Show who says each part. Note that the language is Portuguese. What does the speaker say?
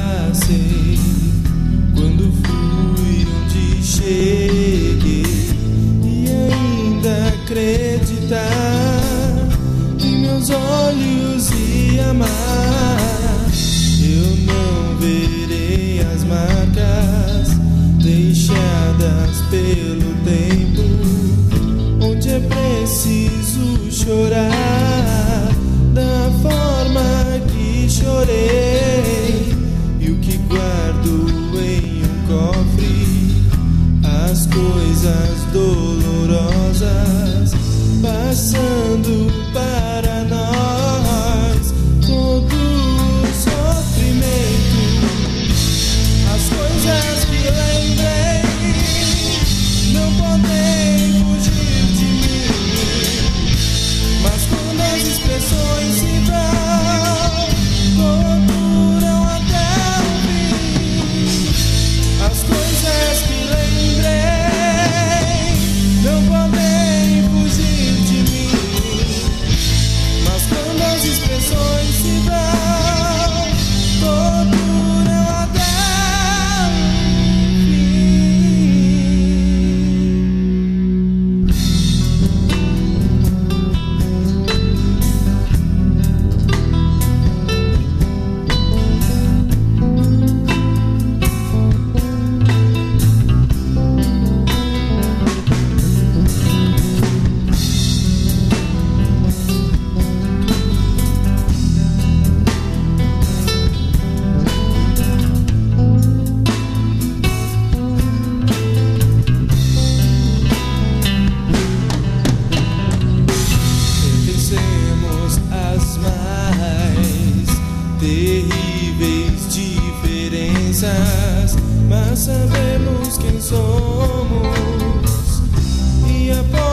Speaker 1: passei, quando fui onde cheguei, e ainda acreditar em meus olhos e amar. Eu não verei as marcas deixadas pelo tempo, onde é preciso chorar da forma que chorei, e o que guardo em um cofre, as coisas dolorosas passando para nós, todo o sofrimento, as coisas que lembrei não podem fugir de mim, mas quando as expressões se vão, torturam até o fim. As coisas que lembrei não podem fugir de mim, mas quando as expressões se vão, torturam até o as mais terríveis diferenças, mas sabemos quem somos, e após